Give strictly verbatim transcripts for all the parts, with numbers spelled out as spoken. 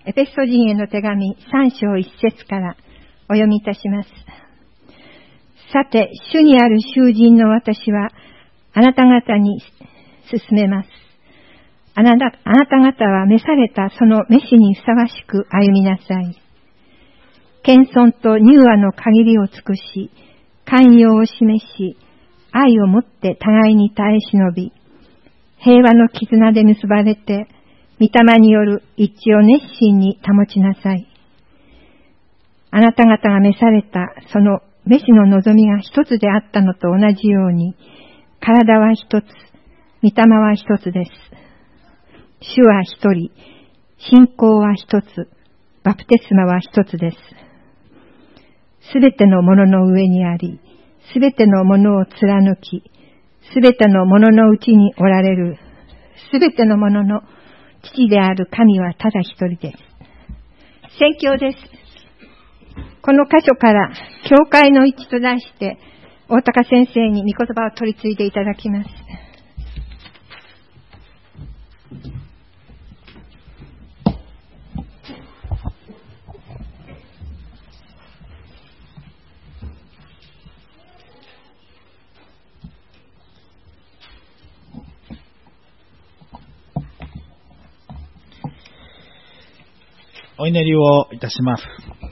エペソ人への手紙さん章いち節からお読みいたします。さて、主にある囚人の私はあなた方に勧めます。あなた、あなた方は召されたその召しにふさわしく歩みなさい。謙遜と柔和の限りを尽くし、寛容を示し、愛をもって互いに耐え忍び、平和の絆で結ばれて、御霊による一致を熱心に保ちなさい。あなた方が召されたその召しの望みが一つであったのと同じように、体は一つ、御霊は一つです。主は一人、信仰は一つ、バプテスマは一つです。すべてのものの上にあり、すべてのものを貫き、すべてのもののうちにおられる、すべてのものの父である神はただ一人です。宣教です。この箇所から教会の一と題して大高先生に御言葉を取り継いでいただきます。 お祈りをいたします。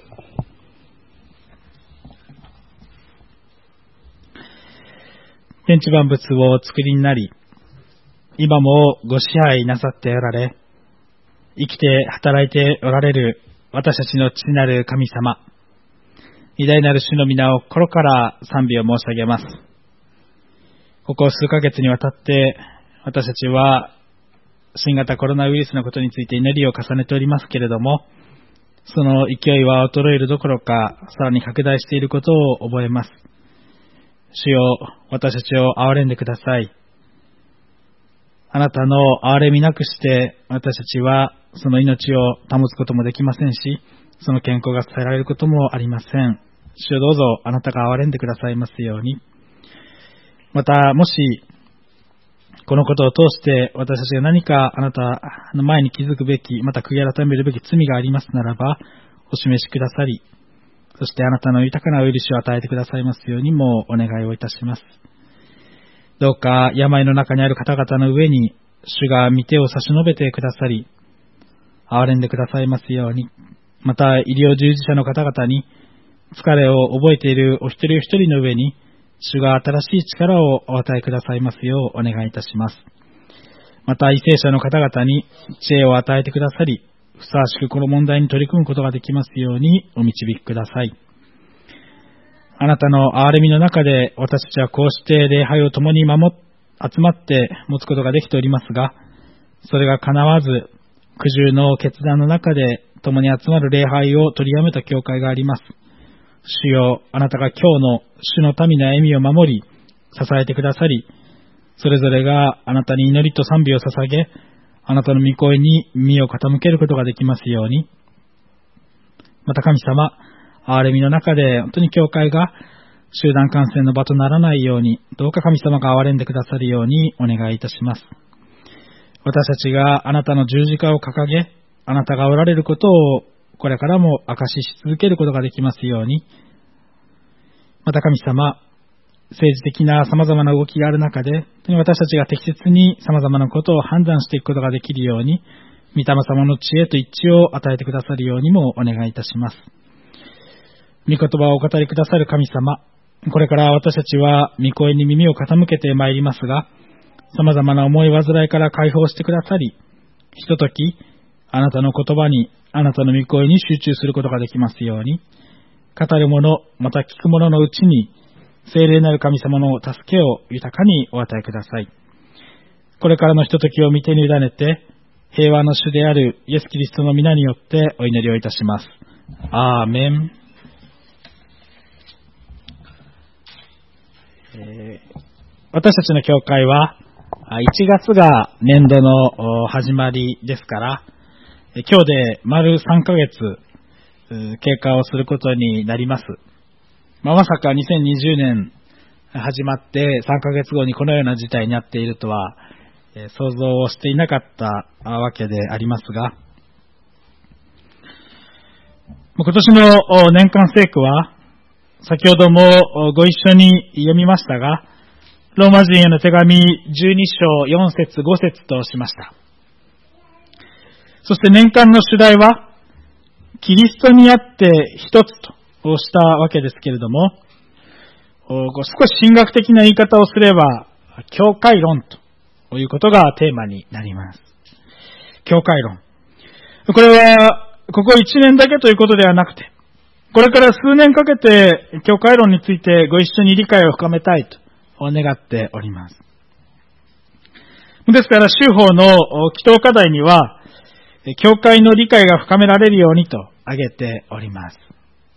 天地万物をお作りになり、今もご支配なさっておられ、生きて働いておられる私たちの父なる神様、偉大なる主の皆を心から賛美を申し上げます。ここ数ヶ月にわたって私たちは新型コロナウイルスのことについて祈りを重ねておりますけれども、その勢いは衰えるどころか、さらに拡大していることを覚えます。主よ、私たちを憐れんでください。あなたの憐れみなくして、私たちはその命を保つこともできませんし、その健康が伝えられることもありません。主よ、どうぞあなたが憐れんでくださいますように。また、もし、このことを通して私たちが何かあなたの前に気づくべき、また悔い改めるべき罪がありますならば、お示しくださり、そしてあなたの豊かなお許しを与えてくださいますようにもお願いをいたします。どうか病の中にある方々の上に主が御手を差し伸べてくださり、憐れんでくださいますように、また医療従事者の方々に疲れを覚えているお一人お一人の上に、主が新しい力をお与えくださいますようお願いいたします。また、為政者の方々に知恵を与えてくださり、ふさわしくこの問題に取り組むことができますようにお導きください。あなたの憐れみの中で私たちはこうして礼拝を共に守っ、集まって持つことができておりますが、それが叶わず、苦渋の決断の中で共に集まる礼拝を取りやめた教会があります。主よ、あなたが今日の主の民の歩みを守り、支えてくださり、それぞれがあなたに祈りと賛美を捧げ、あなたの御声に耳を傾けることができますように。また神様、憐れみの中で本当に教会が集団感染の場とならないように、どうか神様が憐れんでくださるようにお願いいたします。私たちがあなたの十字架を掲げ、あなたがおられることをこれからも証しし続けることができますように。また神様、政治的な様々な動きがある中で、私たちが適切に様々なことを判断していくことができるように、御霊様の知恵と一致を与えてくださるようにもお願いいたします。御言葉をお語りくださる神様、これから私たちは御声に耳を傾けてまいりますが、様々な思い煩いから解放してくださり、ひととき、あなたの言葉に、あなたの御声に集中することができますように、語る者、また聞く者のうちに、聖霊なる神様の助けを豊かにお与えください。これからのひとときを御手に委ねて、平和の主であるイエス・キリストの皆によってお祈りをいたします。アーメン。えー、私たちの教会はいちがつが年度の始まりですから、今日で丸さんかげつ経過をすることになります。まあ、まさかにせんにじゅうねん始まってさんかげつごにこのような事態になっているとは、えー、想像をしていなかったわけでありますが、 今年の年間聖句は、先ほどもご一緒に読みましたが、ローマ人への手紙じゅうに章よん節ご節としました。そして年間の主題は、キリストにあって一つとしたわけですけれども、少し神学的な言い方をすれば、教会論ということがテーマになります。教会論。これは、ここいちねんだけということではなくて、これから数年かけて教会論についてご一緒に理解を深めたいと願っております。ですから、修法の祈祷課題には、教会の理解が深められるようにと挙げております。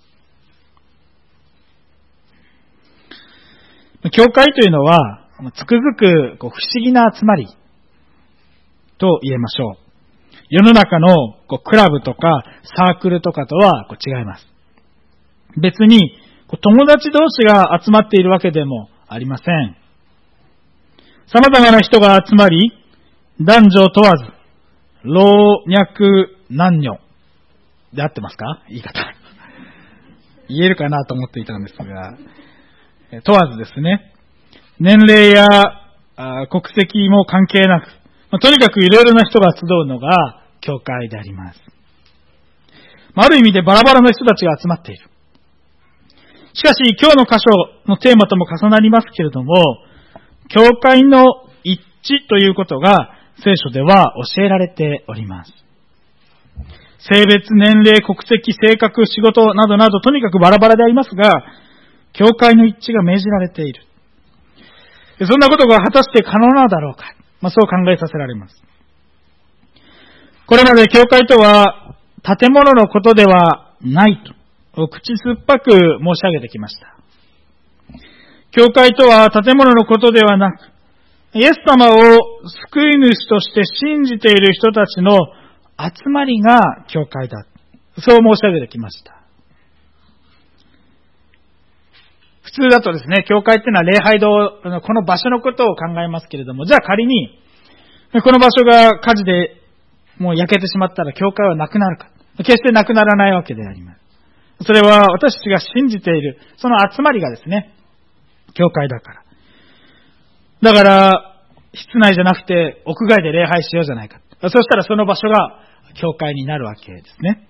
教会というのは、つくづく不思議な集まりと言えましょう。世の中のクラブとかサークルとかとは違います。別に友達同士が集まっているわけでもありません。様々な人が集まり、男女問わず、老若男女で合ってますか？言い方。言えるかなと思っていたんですが、問わずですね、年齢や国籍も関係なく、とにかくいろいろな人が集うのが教会であります。ある意味でバラバラな人たちが集まっている。しかし今日の箇所のテーマとも重なりますけれども、教会の一致ということが聖書では教えられております。性別、年齢、国籍、性格、仕事などなどとにかくバラバラでありますが、教会の一致が命じられている。そんなことが果たして可能なのだろうか。まあ、そう考えさせられます。これまで教会とは建物のことではないと口酸っぱく申し上げてきました。教会とは建物のことではなく、イエス様を救い主として信じている人たちの集まりが教会だ。そう申し上げてきました。普通だとですね、教会っていうのは礼拝堂、この場所のことを考えますけれども、じゃあ仮に、この場所が火事でもう焼けてしまったら教会はなくなるか。決してなくならないわけであります。それは私たちが信じている、その集まりがですね、教会だから。だから、室内じゃなくて屋外で礼拝しようじゃないか。そしたらその場所が教会になるわけですね。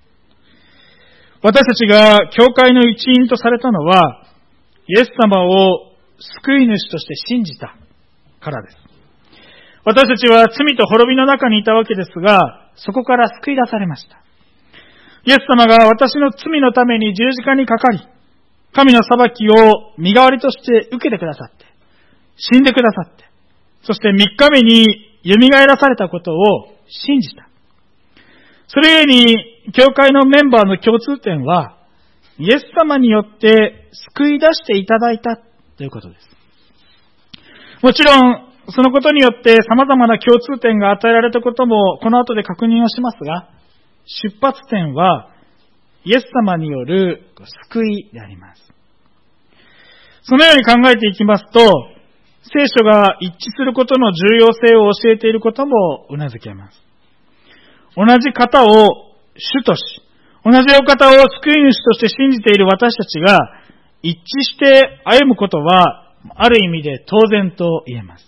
私たちが教会の一員とされたのは、イエス様を救い主として信じたからです。私たちは罪と滅びの中にいたわけですが、そこから救い出されました。イエス様が私の罪のために十字架にかかり、神の裁きを身代わりとして受けてくださって、死んでくださって、そして三日目に蘇らされたことを信じた。それゆえに、教会のメンバーの共通点は、イエス様によって救い出していただいたということです。もちろん、そのことによって様々な共通点が与えられたこともこの後で確認をしますが、出発点はイエス様による救いであります。そのように考えていきますと、聖書が一致することの重要性を教えていることもうなずけます。同じ方を主とし、同じお方を救い主として信じている私たちが一致して歩むことはある意味で当然と言えます。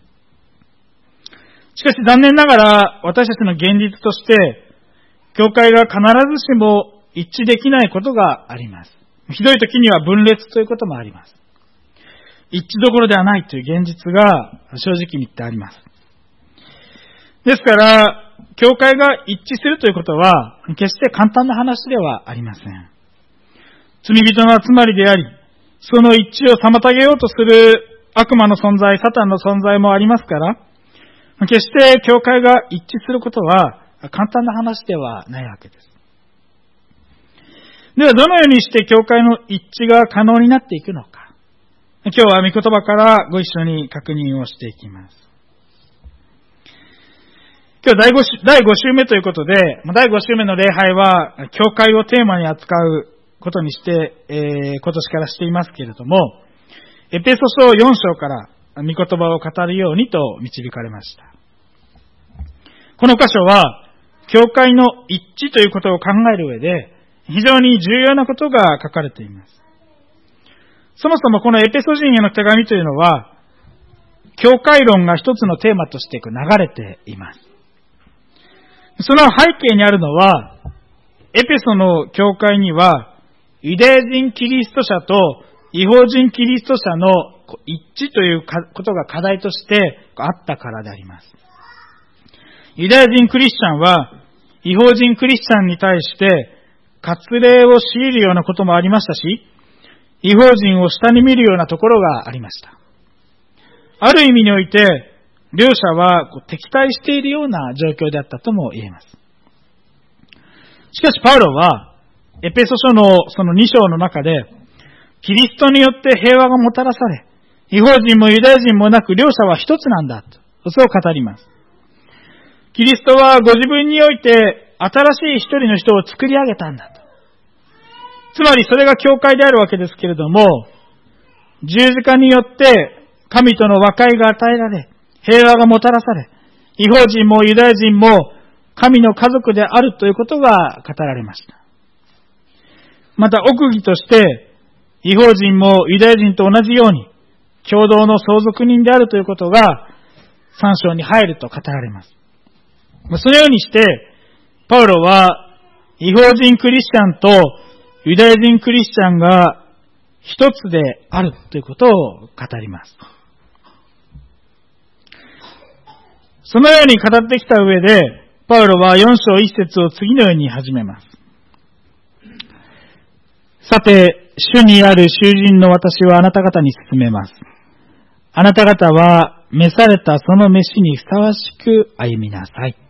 しかし残念ながら私たちの現実として、教会が必ずしも一致できないことがあります。ひどい時には分裂ということもあります。一致どころではないという現実が正直に言ってあります。ですから、教会が一致するということは決して簡単な話ではありません。罪人の集まりであり、その一致を妨げようとする悪魔の存在、サタンの存在もありますから、決して教会が一致することは簡単な話ではないわけです。ではどのようにして教会の一致が可能になっていくのか。今日は御言葉からご一緒に確認をしていきます。今日だいご週目ということで、だいご週目の礼拝は教会をテーマに扱うことにして、えー、今年からしていますけれども、エペソ書よん章から御言葉を語るようにと導かれました。この箇所は、教会の一致ということを考える上で、 非常に重要なことが書かれています。そもそもこのエペソ人への手紙というのは、教会論が一つのテーマとして流れています。その背景にあるのは、エペソの教会には、ユダヤ人キリスト者と異邦人キリスト者の一致ということが課題としてあったからであります。ユダヤ人クリスチャンは、異邦人クリスチャンに対して、割礼を強いるようなこともありましたし、異邦人を下に見るようなところがありました。ある意味において、両者は敵対しているような状況であったとも言えます。しかしパウロは、エペソ書のそのに章の中で、キリストによって平和がもたらされ、異邦人もユダヤ人もなく両者は一つなんだと、そう語ります。キリストはご自分において新しい一人の人を作り上げたんだと。つまりそれが教会であるわけですけれども、十字架によって神との和解が与えられ、平和がもたらされ、異邦人もユダヤ人も神の家族であるということが語られました。また奥義として、異邦人もユダヤ人と同じように、共同の相続人であるということが、さん章に入ると語られます。そのようにして、パウロは、異邦人クリスチャンとユダヤ人クリスチャンが一つであるということを語ります。そのように語ってきた上で、パウロはよん章いち節を次のように始めます。さて、主にある囚人の私はあなた方に勧めます。あなた方は召されたその召しにふさわしく歩みなさい。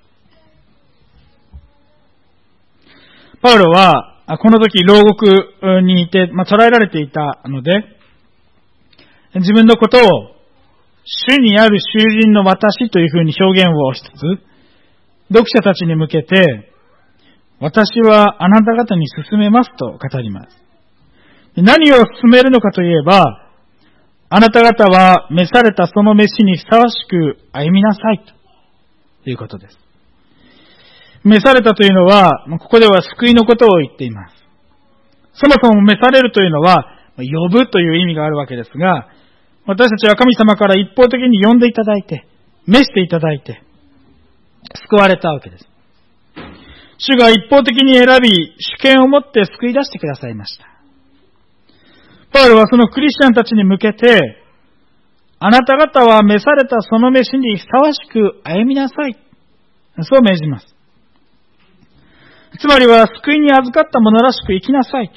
パウロは、この時牢獄にいて、まあ、捕らえられていたので、自分のことを、主にある囚人の私というふうに表現をしつつ、読者たちに向けて、私はあなた方に勧めますと語ります。何を勧めるのかといえば、あなた方は召されたその召しにふさわしく歩みなさいということです。召されたというのは、ここでは救いのことを言っています。そもそも召されるというのは、呼ぶという意味があるわけですが、私たちは神様から一方的に呼んでいただいて、召していただいて、救われたわけです。主が一方的に選び、主権を持って救い出してくださいました。パウロはそのクリスチャンたちに向けて、あなた方は召されたその召しにふさわしく歩みなさい。そう命じます。つまりは救いに預かった者らしく生きなさいと。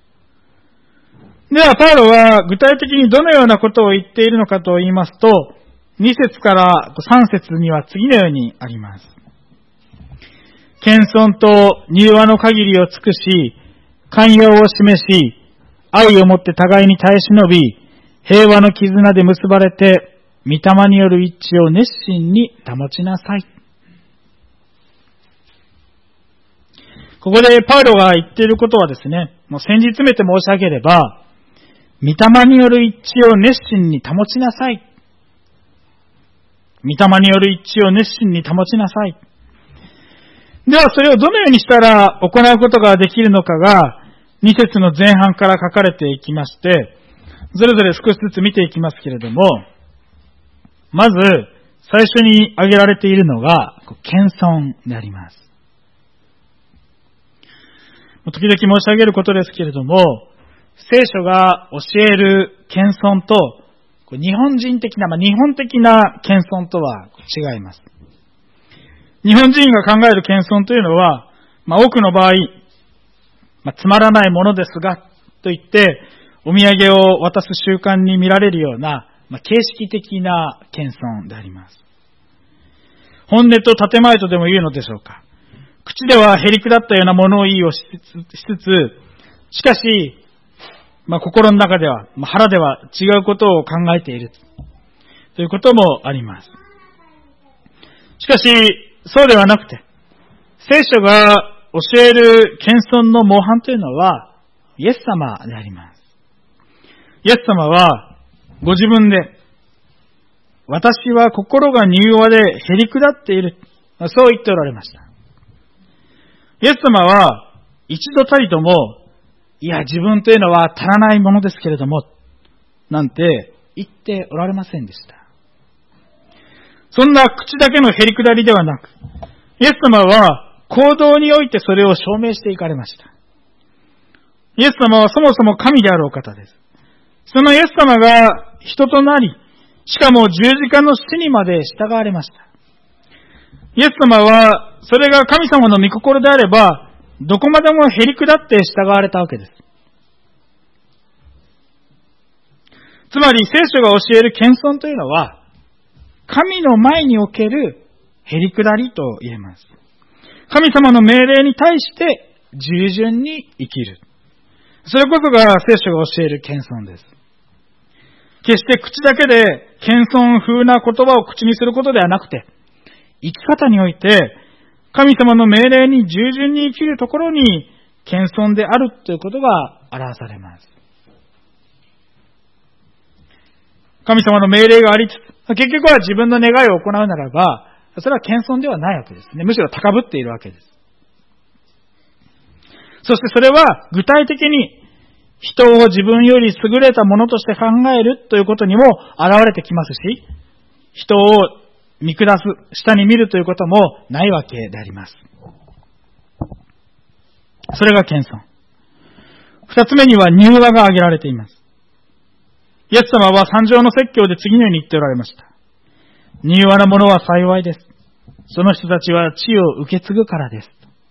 では、パウロは具体的にどのようなことを言っているのかと言いますと、に節からさん節には次のようにあります。謙遜と柔和の限りを尽くし、寛容を示し、愛をもって互いに耐え忍び、平和の絆で結ばれて、御霊による一致を熱心に保ちなさい。ここでパウロが言っていることはですね、もう先日めて申し上げれば、御霊による一致を熱心に保ちなさい。御霊による一致を熱心に保ちなさい。ではそれをどのようにしたら行うことができるのかが、に節の前半から書かれていきまして、それぞれ少しずつ見ていきますけれども、まず最初に挙げられているのが、謙遜であります。時々申し上げることですけれども、聖書が教える謙遜と、日本人的な、まあ、日本的な謙遜とは違います。日本人が考える謙遜というのは、まあ、多くの場合、まあ、つまらないものですが、と言って、お土産を渡す習慣に見られるような、まあ、形式的な謙遜であります。本音と建前とでも言うのでしょうか。口ではへりくだったような物言いをしつつ、しかし、まあ、心の中では、まあ、腹では違うことを考えているということもあります。しかし、そうではなくて、聖書が教える謙遜の模範というのは、イエス様であります。イエス様は、ご自分で、私は心が柔和でへりくだっている、そう言っておられました。イエス様は、 一度たりとも、いや、自分というのは足らないものですけれども、なんて言っておられませんでした。そんな口だけのへりくだりではなく、イエス様は行動においてそれを証明していかれました。イエス様はそもそも神であるお方です。そのイエス様が人となり、しかも十字架の死にまで従われました。イエス様は、それが神様の御心であれば、どこまでもへりくだって従われたわけです。つまり聖書が教える謙遜というのは、神の前におけるへりくだりと言えます。神様の命令に対して従順に生きる。それこそが聖書が教える謙遜です。決して口だけで謙遜風な言葉を口にすることではなくて、生き方において神様の命令に従順に生きるところに謙遜であるということが表されます。神様の命令がありつつ、結局は自分の願いを行うならば、それは謙遜ではないわけですね。むしろ高ぶっているわけです。そしてそれは具体的に人を自分より優れたものとして考えるということにも現れてきますし、人を見下す、下に見るということもないわけであります。それが謙遜。二つ目には柔和が挙げられています。イエス様は三条の説教で次のように言っておられました。柔和なものは幸いです。その人たちは地を受け継ぐからです。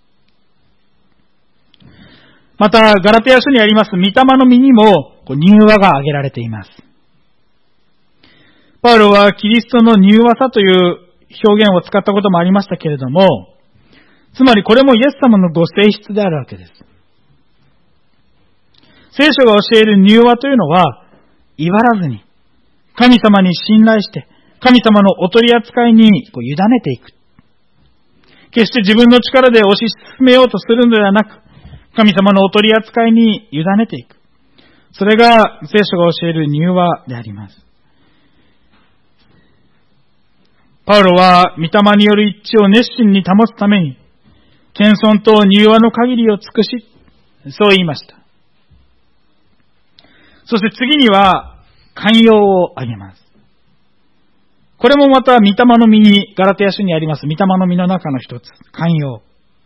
また、ガラテヤ書にあります御霊の実にも柔和が挙げられています。パウロはキリストの柔和さという表現を使ったこともありましたけれども、つまりこれもイエス様のご性質であるわけです。聖書が教える柔和というのは、威張らずに、神様に信頼して、神様のお取り扱いにこう委ねていく。決して自分の力で推し進めようとするのではなく、神様のお取り扱いに委ねていく。それが聖書が教える柔和であります。パウロは御霊による一致を熱心に保つために、謙遜と柔和の限りを尽くし、そう言いました。そして次には、寛容を挙げます。これもまた御霊の実に、ガラテヤ書にあります御霊の実の中の一つ、寛容。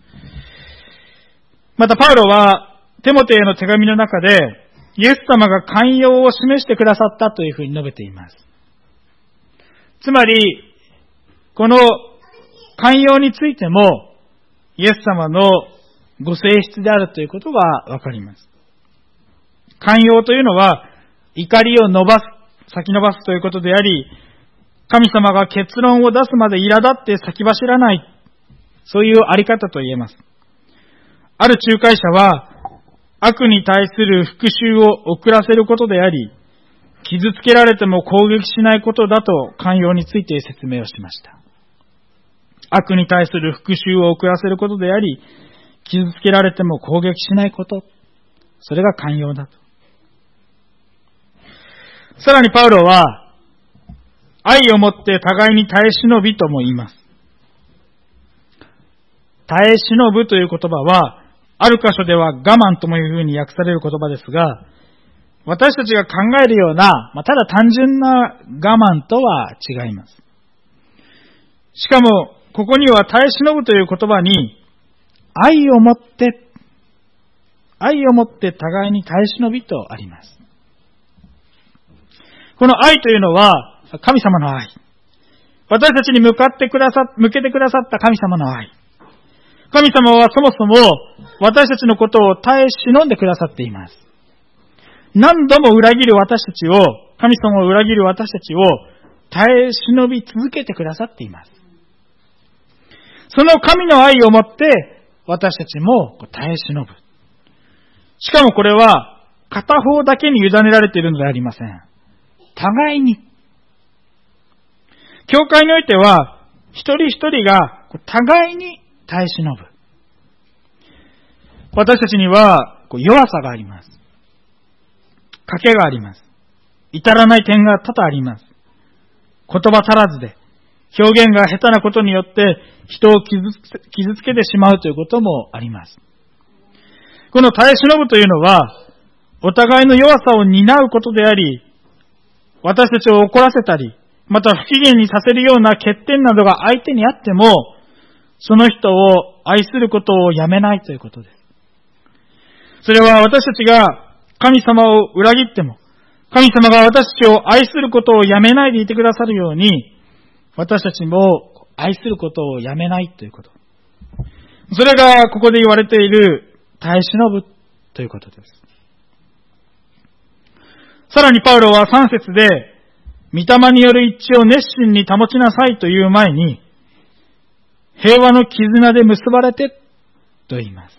またパウロは、テモテへの手紙の中で、イエス様が寛容を示してくださったというふうに述べています。つまり、この寛容についても、イエス様のご性質であるということがわかります。寛容というのは、怒りを伸ばす、先延ばすということであり、神様が結論を出すまで苛立って先走らない、そういうあり方と言えます。ある仲介者は、悪に対する復讐を遅らせることであり、傷つけられても攻撃しないことだと寛容について説明をしました。悪に対する復讐を遅らせることであり、傷つけられても攻撃しないこと、それが寛容だと。さらにパウロは、愛をもって互いに耐え忍びとも言います。耐え忍ぶという言葉は、ある箇所では我慢ともいうふうに訳される言葉ですが、私たちが考えるような、まあ、ただ単純な我慢とは違います。しかも、ここには耐え忍ぶという言葉に、愛をもって、愛をもって互いに耐え忍びとあります。この愛というのは、神様の愛。私たちに向かってくださ、向けてくださった神様の愛。神様はそもそも私たちのことを耐え忍んでくださっています。何度も裏切る私たちを、神様を裏切る私たちを耐え忍び続けてくださっています。その神の愛をもって私たちも耐え忍ぶ。しかもこれは片方だけに委ねられているのではありません。互いに。教会においては一人一人が互いに耐え忍ぶ。私たちには弱さがあります。賭けがあります。至らない点が多々あります。言葉足らずで、表現が下手なことによって人を傷つけてしまうということもあります。 この耐え忍ぶというのは、お互いの弱さを担うことであり、私たちを怒らせたり、また不機嫌にさせるような欠点などが相手にあっても、その人を愛することをやめないということです。それは私たちが神様を裏切っても、神様が私たちを愛することをやめないでいてくださるように、私たちも愛することをやめないということ。それがここで言われている耐え忍ぶということです。さらにパウロはさん節で、御霊による一致を熱心に保ちなさいという前に、平和の絆で結ばれてと言います。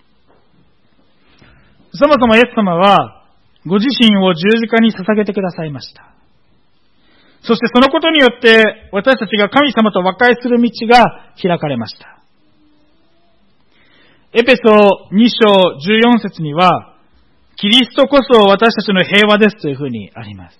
そもそもイエス様は、ご自身を十字架に捧げてくださいました。そしてそのことによって、私たちが神様と和解する道が開かれました。エペソに章じゅうよん節には、キリストこそ私たちの平和ですというふうにあります。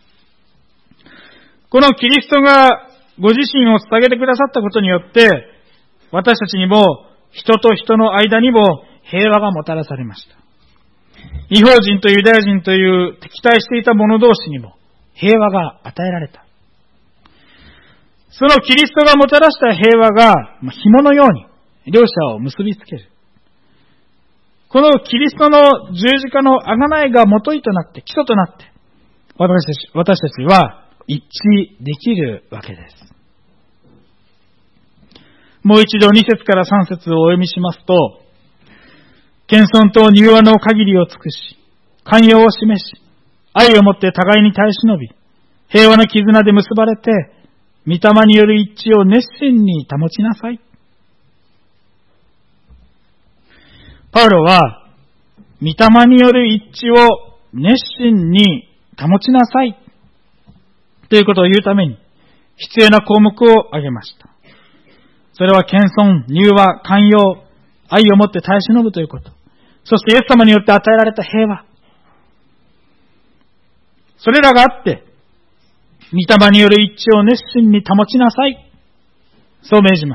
このキリストがご自身を捧げてくださったことによって、私たちにも人と人の間にも平和がもたらされました。異邦人とユダヤ人という敵対していた者同士にも平和が与えられた。そのキリストがもたらした平和が紐のように両者を結びつける。このキリストの十字架の贖いが元となって、基礎となって、私たち、私たちは一致できるわけです。もう一度に節からさん節をお読みしますと、謙遜と柔和の限りを尽くし、寛容を示し、愛をもって互いに耐え忍び、平和の絆で結ばれて、御霊による一致を熱心に保ちなさい。パウロは、御霊による一致を熱心に保ちなさいということを言うために必要な項目を挙げました。それは謙遜、柔和、寛容、愛をもって耐え忍ぶということ。そしてイエス様によって与えられた平和。それらがあって、御霊による一致を熱心に保ちなさい。そう命じます。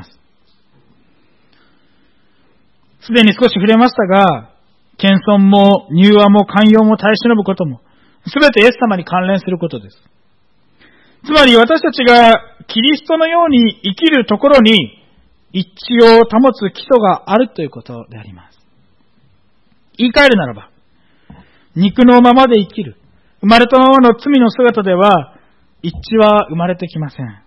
すでに少し触れましたが、謙遜も柔和も寛容も耐え忍ぶことも、すべてイエス様に関連することです。つまり私たちがキリストのように生きるところに一致を保つ基礎があるということであります。言い換えるならば、肉のままで生きる、生まれたままの罪の姿では一致は生まれてきません。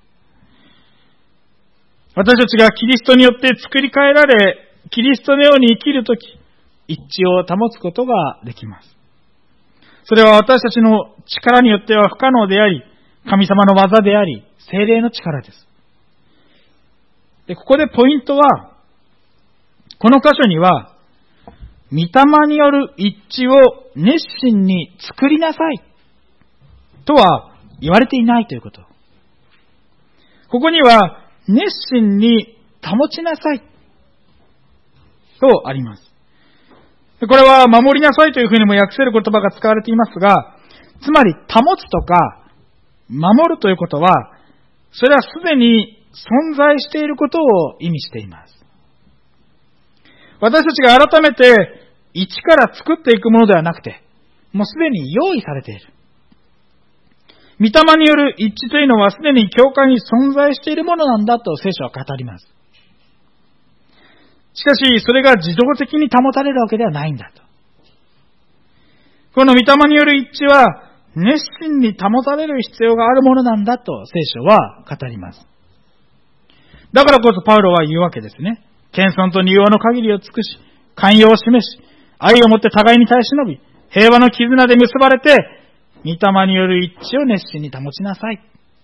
私たちがキリストによって作り変えられ、キリストのように生きるとき、一致を保つことができます。それは私たちの力によっては不可能であり、神様の技であり、聖霊の力です。で、ここでポイントは、この箇所には、御霊による一致を熱心に作りなさいとは言われていないということ。ここには、熱心に保ちなさいとあります。これは守りなさいというふうにも訳せる言葉が使われていますが、つまり保つとか守るということは、それはすでに存在していることを意味しています。私たちが改めて一から作っていくものではなくて、もうすでに用意されている。御霊による一致というのはすでに教会に存在しているものなんだと聖書は語ります。しかし、それが自動的に保たれるわけではないんだと。この御霊による一致は、熱心に保たれる必要があるものなんだと聖書は語ります。だからこそパウロは言うわけですね。謙遜と柔和の限りを尽くし、寛容を示し、愛をもって互いに耐え忍び、平和の絆で結ばれて、御霊による一致を熱心に保ちなさい。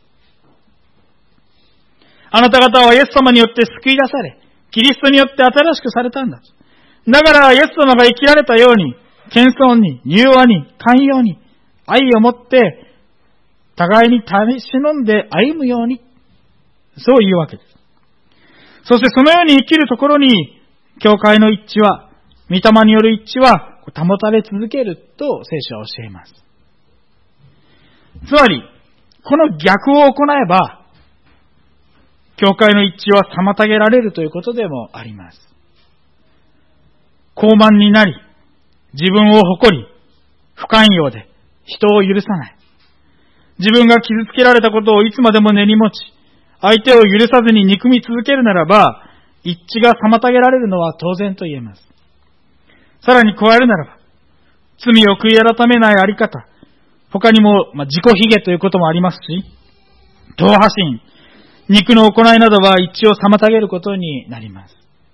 あなた方はイエス様によって救い出され、キリストによって新しくされたんだ。だからイエス様が生きられたように、謙遜に、柔和に、寛容に、愛を持って、互いに耐え忍んで歩むように、そういうわけです。そしてそのように生きるところに、教会の一致は、御霊による一致は、保たれ続けると聖書は教えます。つまり、この逆を行えば、教会の一致は妨げられるということでもあります。傲慢になり、 自分を誇り、不寛容で人を許さない。自分が傷つけられたことをいつまでも根に持ち、相手を許さずに憎み続けるならば、一致が妨げられるのは当然と言えます。さらに加えるならば、罪を悔い改めないあり方、他にも、まあ、自己卑下ということもありますし、党派心、肉の行いなどは一致を妨げることになります。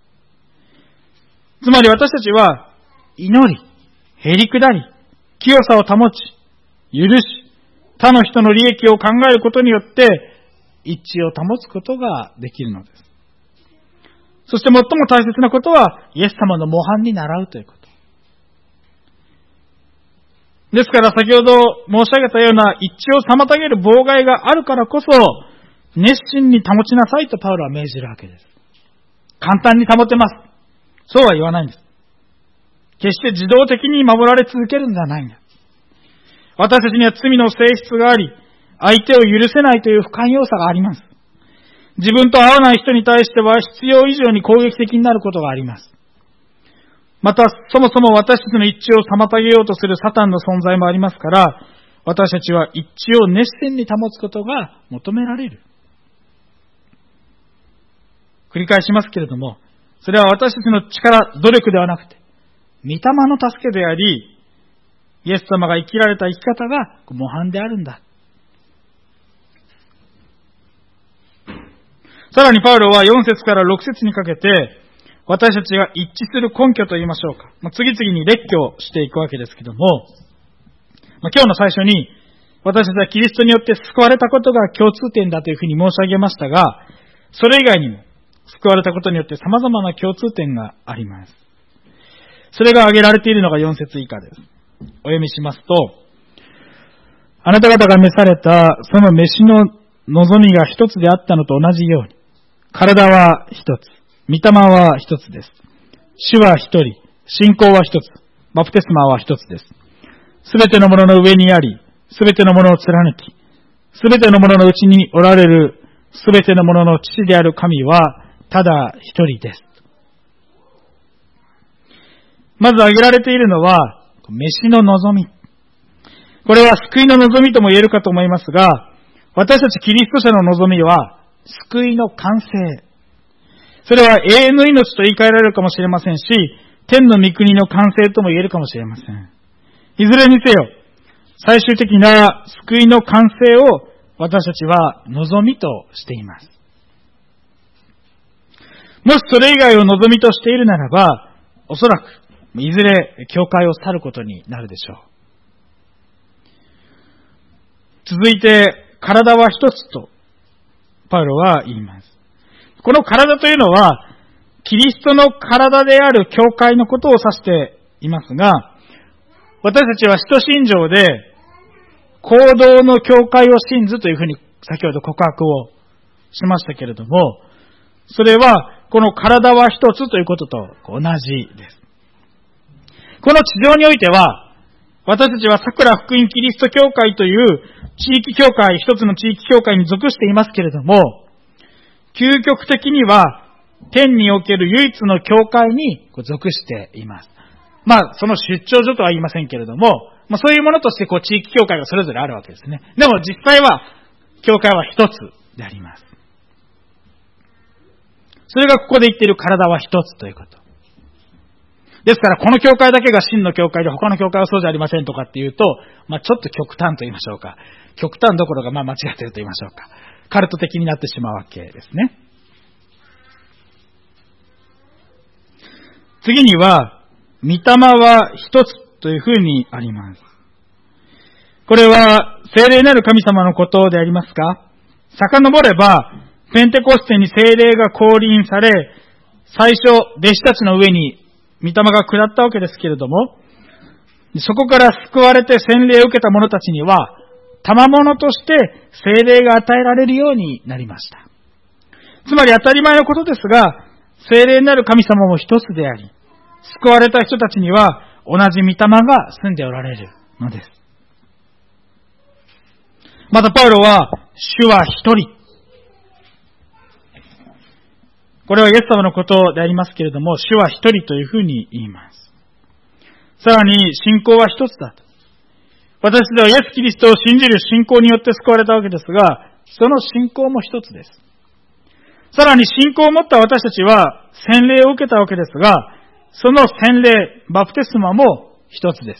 つまり私たちは、祈り、へりくだり、清さを保ち、許し、他の人の利益を考えることによって、一致を保つことができるのです。そして最も大切なことは、イエス様の模範に倣うということ。ですから先ほど申し上げたような一致を妨げる妨害があるからこそ、熱心に保ちなさいとパウロは命じるわけです。簡単に保てます。そうは言わないんです。決して自動的に守られ続けるんではないんです。私たちには罪の性質があり、相手を許せないという不寛容さがあります。自分と合わない人に対しては必要以上に攻撃的になることがあります。また、そもそも私たちの一致を妨げようとするサタンの存在もありますから、私たちは一致を熱心に保つことが求められる。繰り返しますけれども、それは私たちの力、努力ではなくて、御霊の助けであり、イエス様が生きられた生き方が模範であるんだ。さらにパウロはよん節からろく節にかけて、私たちが一致する根拠と言いましょうか。まあ、次々に列挙していくわけですけども、まあ、今日の最初に、私たちはキリストによって救われたことが共通点だというふうに申し上げましたが、それ以外にも、救われたことによって様々な共通点があります。それが挙げられているのがよん節以下です。お読みしますと、あなた方が召されたその召しの望みが一つであったのと同じように、体は一つ、御霊は一つです。主は一人、信仰は一つ、バプテスマは一つです。すべてのものの上にあり、すべてのものを貫き、すべてのもののうちにおられるすべてのものの父である神はただ一人です。まず挙げられているのは、召しの望み。これは救いの望みとも言えるかと思いますが、私たちキリスト者の望みは、救いの完成。それは永遠の命と言い換えられるかもしれませんし、天の御国の完成とも言えるかもしれません。いずれにせよ、最終的な救いの完成を私たちは望みとしています。もしそれ以外を望みとしているならば、おそらく、いずれ教会を去ることになるでしょう。続いて、体は一つと、パウロは言います。この体というのは、キリストの体である教会のことを指していますが、私たちは使徒信条で、行動の教会を信ずというふうに先ほど告白をしましたけれども、それは、この体は一つということと同じです。この地上においては、私たちは桜福音キリスト教会という地域教会、一つの地域教会に属していますけれども、究極的には天における唯一の教会に属しています。まあ、その出張所とは言いませんけれども、まあそういうものとしてこう地域教会がそれぞれあるわけですね。でも実際は、教会は一つであります。それがここで言っている体は一つということ。ですから、この教会だけが真の教会で他の教会はそうじゃありませんとかっていうと、まあちょっと極端と言いましょうか。極端どころがまあ間違っていると言いましょうか。カルト的になってしまうわけですね。次には、御霊は一つというふうにあります。これは、聖霊なる神様のことでありますが、遡れば、ペンテコステに聖霊が降臨され、最初、弟子たちの上に御霊が下ったわけですけれども、そこから救われて洗礼を受けた者たちには、賜物として聖霊が与えられるようになりました。つまり当たり前のことですが、聖霊なる神様も一つであり、救われた人たちには同じ御霊が住んでおられるのです。またパウロは、主は一人。これはイエス様のことでありますけれども、主は一人というふうに言います。 さらに信仰は一つだと。私たちはイエス・キリストを信じる信仰によって救われたわけですが、その信仰も一つです。さらに信仰を持った私たちは洗礼を受けたわけですが、その洗礼、バプテスマも一つです。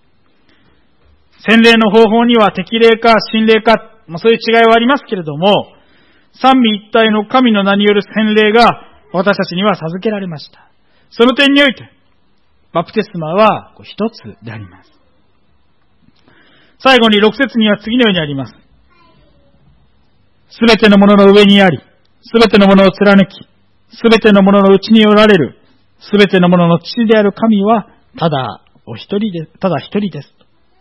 洗礼の方法には適霊か神霊か、まあ、そういう違いはありますけれども、三位一体の神の名による洗礼が私たちには授けられました。その点において、バプテスマは一つであります。最後に六節には次のようにあります。すべてのものの上にあり、すべてのものを貫き、すべてのもののうちにおられる、すべてのものの父である神は、ただお一人で、ただ一人です。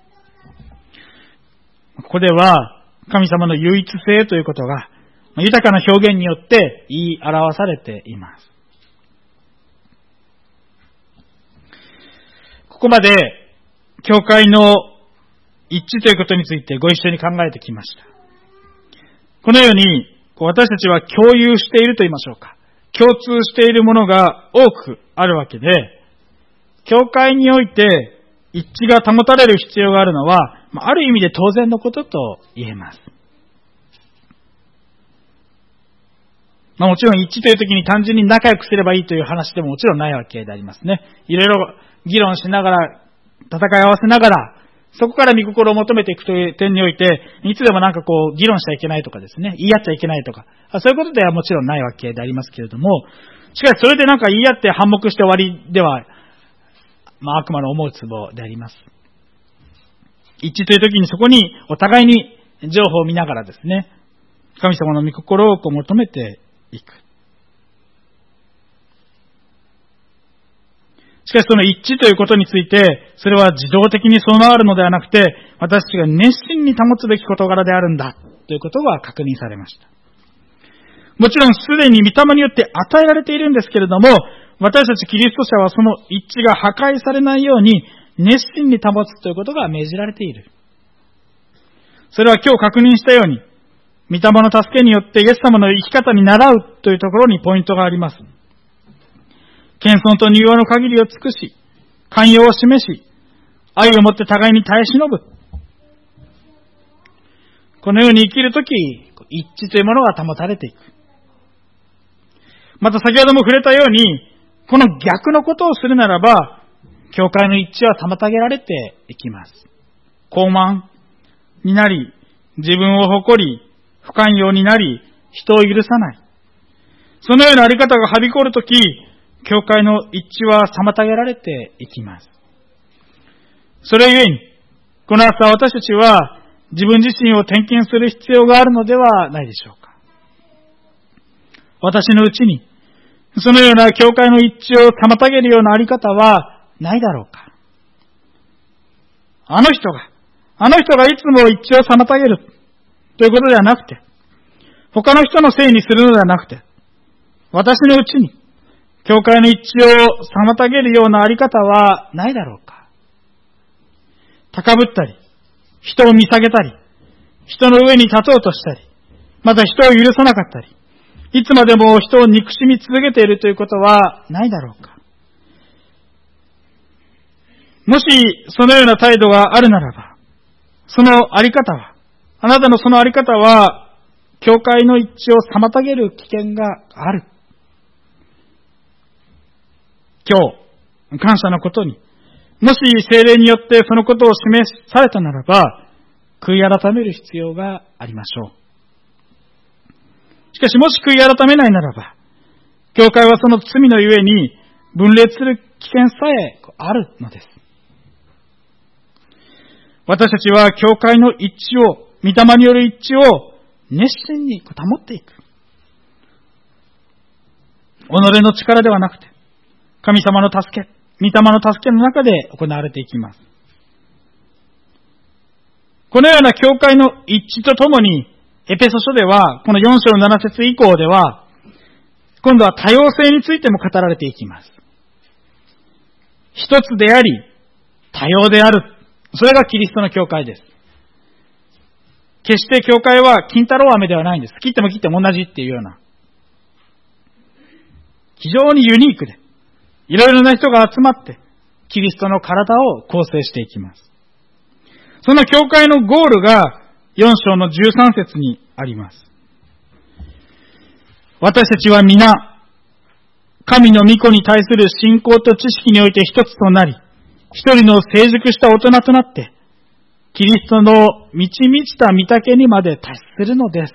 ここでは、神様の唯一性ということが、豊かな表現によって言い表されています。ここまで、教会の一致ということについてご一緒に考えてきました。このように、私たちは共有していると言いましょうか。共通しているものが多くあるわけで、教会において一致が保たれる必要があるのは、ある意味で当然のことと言えます。まあ、もちろん一致という時に単純に仲良くすればいいという話でももちろんないわけでありますね。いろいろ議論しながら、戦い合わせながら、そこから御心を求めていくという点において、いつでもなんかこう、議論しちゃいけないとかですね、言い合っちゃいけないとか、そういうことではもちろんないわけでありますけれども、しかしそれでなんか言い合って反目して終わりでは、まあ悪魔の思うツボであります。一致という時にそこにお互いに情報を見ながらですね、神様の御心をこう求めていく。しかしその一致ということについて、それは自動的に備わるのではなくて、私たちが熱心に保つべき事柄であるんだということが確認されました。もちろんすでに御霊によって与えられているんですけれども、私たちキリスト者はその一致が破壊されないように熱心に保つということが命じられている。それは今日確認したように、御霊の助けによってイエス様の生き方に倣うというところにポイントがあります。謙遜と柔和の限りを尽くし、寛容を示し、愛をもって互いに耐え忍ぶ。このように生きるとき、一致というものが保たれていく。また先ほども触れたように、この逆のことをするならば、教会の一致は妨げられていきます。傲慢になり、自分を誇り、不寛容になり、人を許さない。そのようなあり方がはびこるとき、教会の一致は妨げられていきます。それゆえに、この朝私たちは自分自身を点検する必要があるのではないでしょうか。私のうちに、そのような教会の一致を妨げるようなあり方はないだろうか。あの人が、あの人がいつも一致を妨げるということではなくて、他の人のせいにするのではなくて、私のうちに、教会の一致を妨げるようなあり方はないだろうか。高ぶったり、人を見下げたり、人の上に立とうとしたり、また人を許さなかったり、いつまでも人を憎しみ続けているということはないだろうか。もしそのような態度があるならば、そのあり方は、あなたのそのあり方は、教会の一致を妨げる危険がある。今日、感謝のことに、もし聖霊によってそのことを示されたならば、悔い改める必要がありましょう。しかしもし悔い改めないならば、教会はその罪のゆえに分裂する危険さえあるのです。私たちは教会の一致を、御霊による一致を熱心に保っていく。己の力ではなくて、神様の助け、御霊の助けの中で行われていきます。このような教会の一致とともに、エペソ書では、このよん章なな節以降では、今度は多様性についても語られていきます。一つであり、多様である。それがキリストの教会です。決して教会は金太郎飴ではないんです。切っても切っても同じっていうような。非常にユニークで、いろいろな人が集まって、 キリストの体を構成していきます。その教会のゴールがよん章のじゅうさん節にあります。私たちは皆、神の御子に対する信仰と知識において一つとなり、一人の成熟した大人となって、キリストの満ち満ちた御岳にまで達するのです。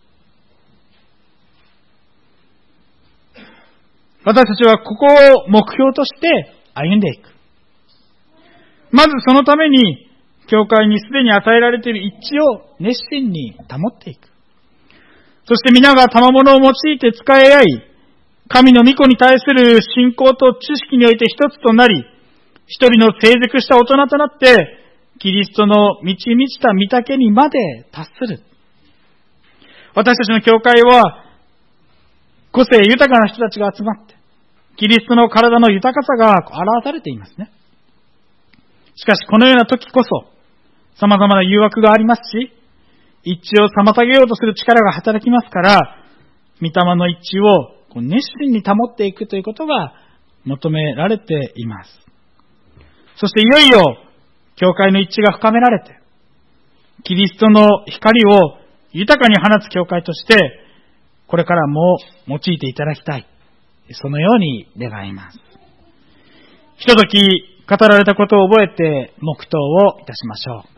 私たちはここを目標として歩んでいく。まずそのために、教会にすでに与えられている一致を熱心に保っていく。そして皆が賜物を用いて使い合い、神の御子に対する信仰と知識において一つとなり、一人の成熟した大人となって、キリストの満ち満ちた御岳にまで達する。私たちの教会は、個性豊かな人たちが集まって、キリストの体の豊かさが表されていますね。しかしこのような時こそ、様々な誘惑がありますし、一致を妨げようとする力が働きますから、御霊の一致を熱心に保っていくということが求められています。そしていよいよ、教会の一致が深められて、キリストの光を豊かに放つ教会として、これからも用いていただきたい。そのように願います。ひととき語られたことを覚えて黙祷をいたしましょう。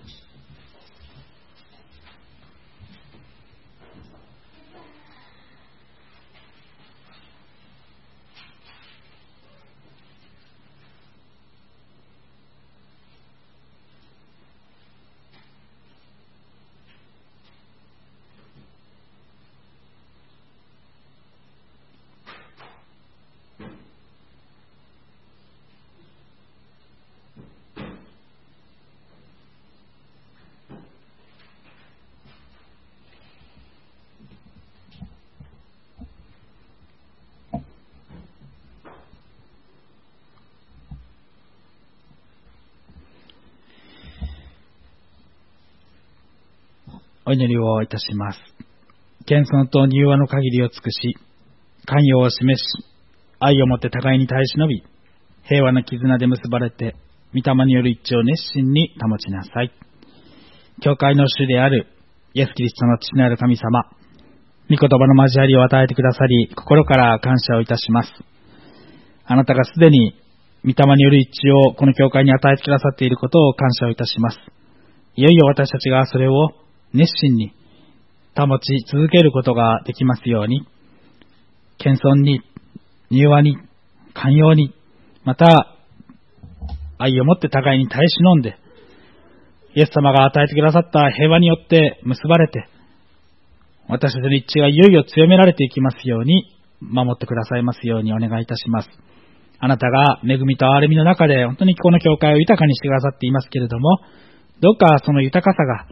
お祈りをいたします。謙遜と柔和の限りを尽くし、寛容を示し、愛をもって互いに耐え忍び、平和な絆で結ばれて、御霊による一致を熱心に保ちなさい。教会の主であるイエス・キリストの父なる神様、御言葉の交わりを与えてくださり、心から感謝をいたします。あなたがすでに御霊による一致をこの教会に与えてくださっていることを感謝をいたします。いよいよ私たちがそれを熱心に保ち続けることができますように、謙遜に、柔和に、寛容に、また愛をもって互いに耐え忍んで、イエス様が与えてくださった平和によって結ばれて、私たちの一致がいよいよ強められていきますように、守ってくださいますようにお願いいたします。あなたが恵みと憐れみの中で本当にこの教会を豊かにしてくださっていますけれども、どうかその豊かさが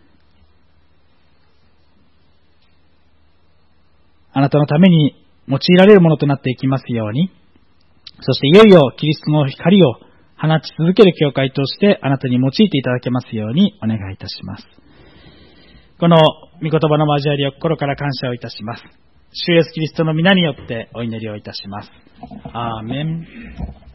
あなたのために用いられるものとなっていきますように、そしていよいよキリストの光を放ち続ける教会としてあなたに用いていただけますようにお願いいたします。この御言葉の交わりを心から感謝をいたします。主イエスキリストの皆によってお祈りをいたします。アーメン。